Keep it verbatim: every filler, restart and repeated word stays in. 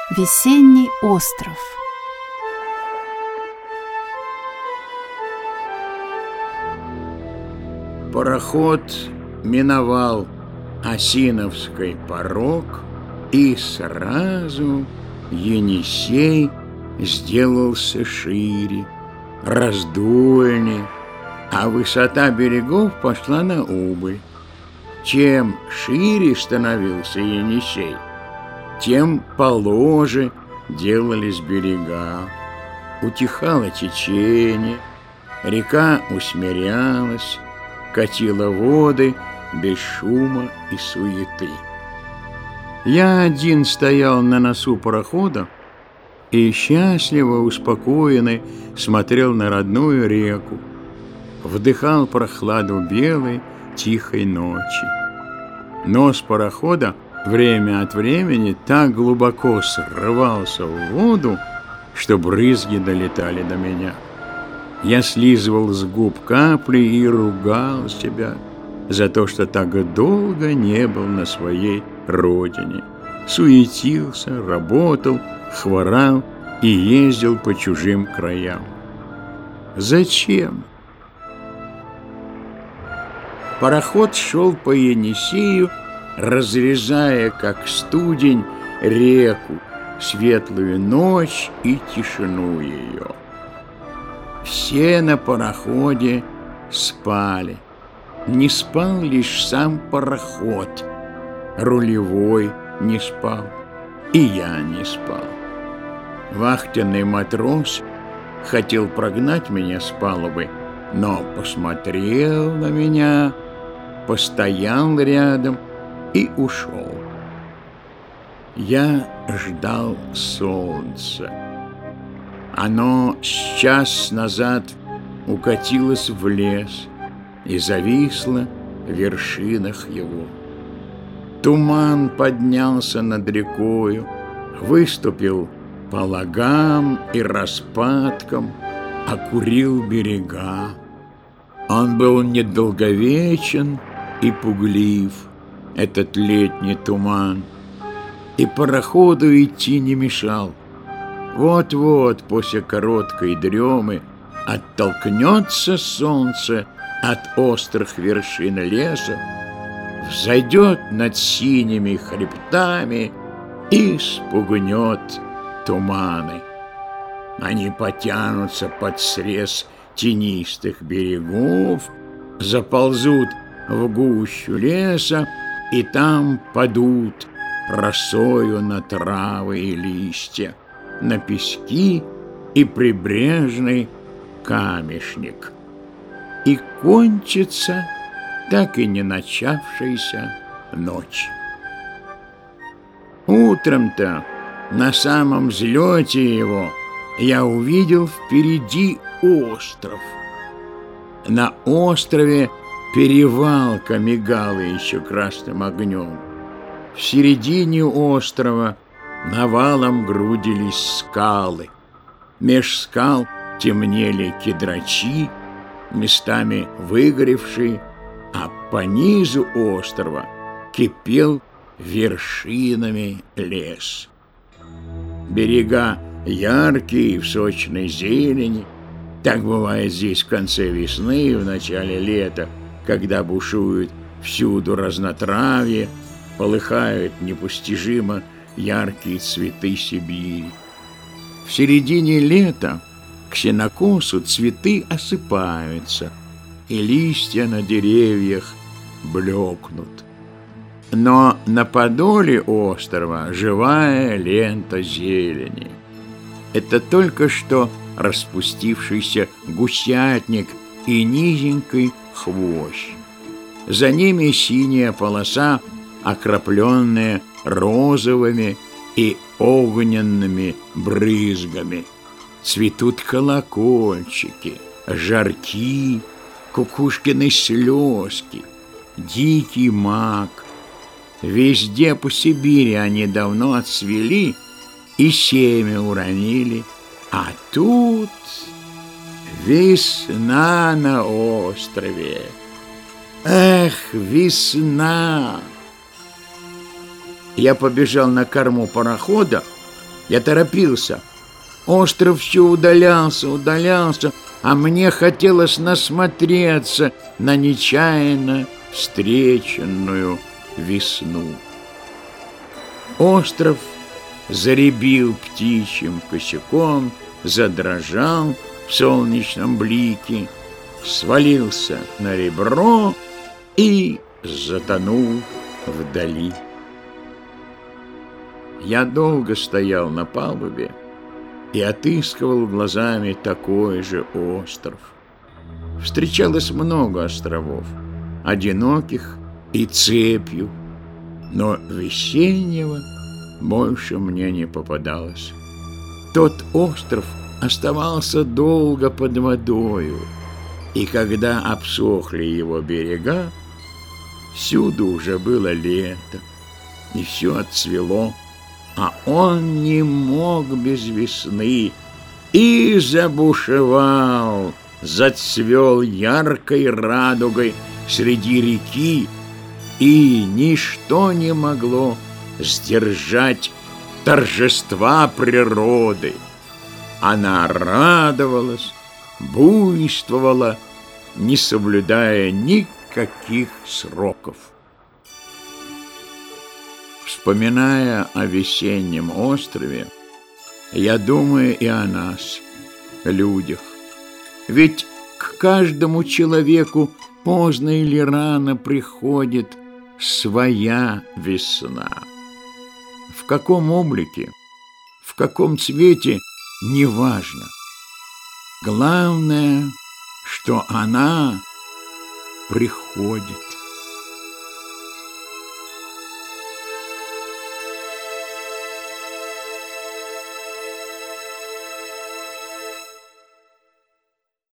Весенний остров. Пароход миновал Осиновский порог, и сразу Енисей сделался шире, раздольнее, а высота берегов пошла на убыль. Чем шире становился Енисей, тем положе делались берега. Утихало течение, река усмирялась, катила воды без шума и суеты. Я один стоял на носу парохода и счастливо, успокоенный, смотрел на родную реку, вдыхал прохладу белой, тихой ночи. Нос парохода время от времени так глубоко срывался в воду, что брызги долетали до меня. Я слизывал с губ капли и ругал себя за то, что так долго не был на своей родине. Суетился, работал, хворал и ездил по чужим краям. Зачем? Пароход шел по Енисею, разрезая, как студень, реку, светлую ночь и тишину ее. Все на пароходе спали. Не спал лишь сам пароход. Рулевой не спал, и я не спал. Вахтенный матрос хотел прогнать меня с палубы, но посмотрел на меня, постоял рядом и ушел. Я ждал солнца. Оно с час назад укатилось в лес и зависло в вершинах его. Туман поднялся над рекою, выступил по лагам и распадкам, окурил берега. Он был недолговечен и пуглив, этот летний туман, и пароходу идти не мешал. Вот-вот после короткой дремы оттолкнется солнце от острых вершин леса, взойдет над синими хребтами и спугнет туманы. Они потянутся под срез тенистых берегов, заползут в гущу леса и там падут росою на травы и листья, на пески и прибрежный камешник. И кончится так и не начавшаяся ночь. Утром-то на самом взлете его я увидел впереди остров. На острове перевалка мигала еще красным огнем. В середине острова навалом грудились скалы. Меж скал темнели кедрачи, местами выгоревшие, а по низу острова кипел вершинами лес. Берега яркие, в сочной зелени. Так бывает здесь в конце весны и в начале лета, когда бушуют всюду разнотравье, полыхают непостижимо яркие цветы Сибири. В середине лета к сенокосу цветы осыпаются, и листья на деревьях блекнут. Но на подоле острова живая лента зелени. Это только что распустившийся гусятник и низенький хвощ. За ними синяя полоса, окропленная розовыми и огненными брызгами. Цветут колокольчики, жарки, кукушкины слезки, дикий мак. Везде по Сибири они давно отцвели и семя уронили, а тут весна на острове. Эх, весна! Я побежал на корму парохода Я торопился. Остров все удалялся, удалялся, а мне хотелось насмотреться на нечаянно встреченную весну. Остров заребил птичьим косяком, задрожал в солнечном блике, свалился на ребро и затонул вдали. Я долго стоял на палубе и отыскивал глазами такой же остров. Встречалось много островов, одиноких и цепью, но весеннего больше мне не попадалось. Тот остров оставался долго под водою, и когда обсохли его берега, всюду уже было лето, и все отцвело, а он не мог без весны, и забушевал, зацвел яркой радугой среди реки, и ничто не могло сдержать торжества природы. Она радовалась, буйствовала, не соблюдая никаких сроков. Вспоминая о весеннем острове, я думаю и о нас, людях. Ведь к каждому человеку поздно или рано приходит своя весна. В каком облике, в каком цвете — неважно. Главное, что она приходит.